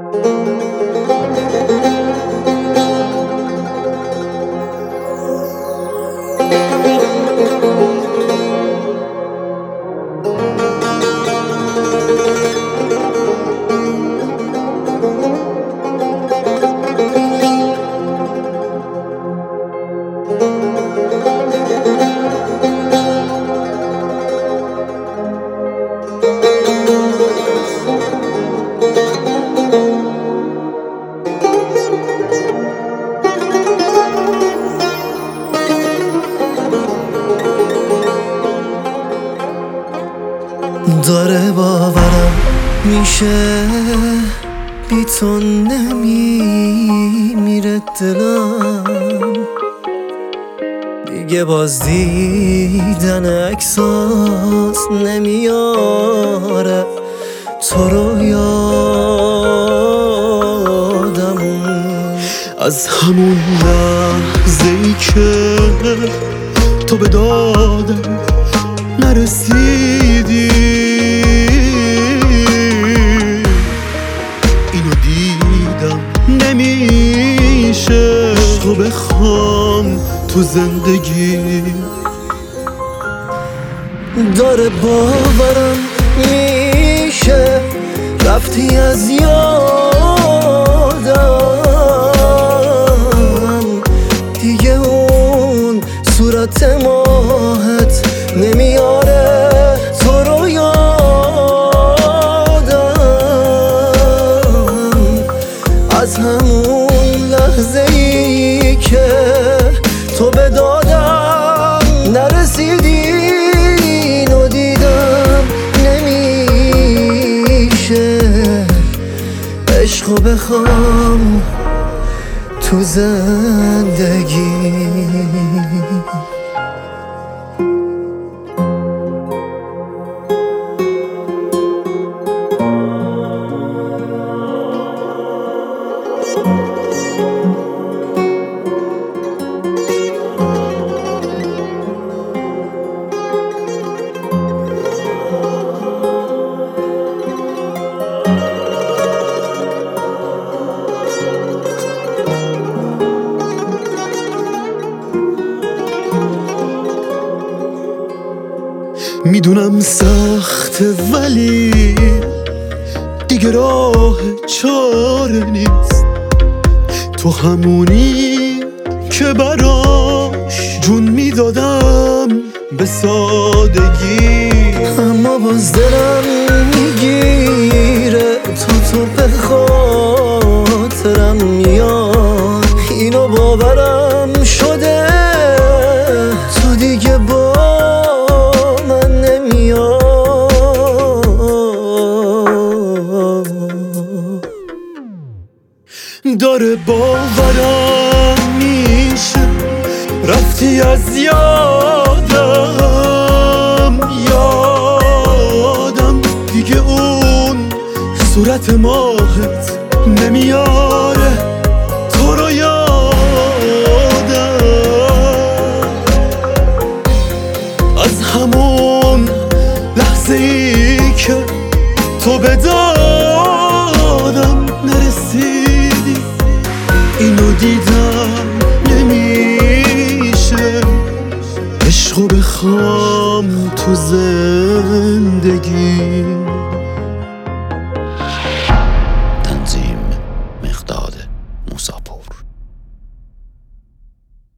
داره باورم میشه بی تو نمیمیره دلم دیگه، باز دیدن عکسات نمیاره تو رو یادم. از همون لحظه‌ای که تو به دادم نرسیدی، اینو دیدم نمیشه عشقو بخوام تو زندگی. داره باورم میشه رفتی از یادم دیگه، اون صورت ماهت نمیاره تو رو یادم. از همون لحظه ای که تو به دادم نرسیدی، اینو دیدم نمیشه عشقو بخوام تو زندگی. میدونم سخته ولی دیگه راه چاره نیست، تو همونی که براش جون میدادم به سادگی. اما باز دلم میگیره تو به خاطرم میاد، اینو باورم شده تو دیگه با من نمیاد. داره باورم میشه رفتی از یادم دیگه، اون صورت ماهت نمیاره تو رو یادم. از همون لحظه ای که تو به دادم نرسیدی، اینو دیدم نمیشه عشقو بخوام تو زندگی. تنظیم مقداد موساپور.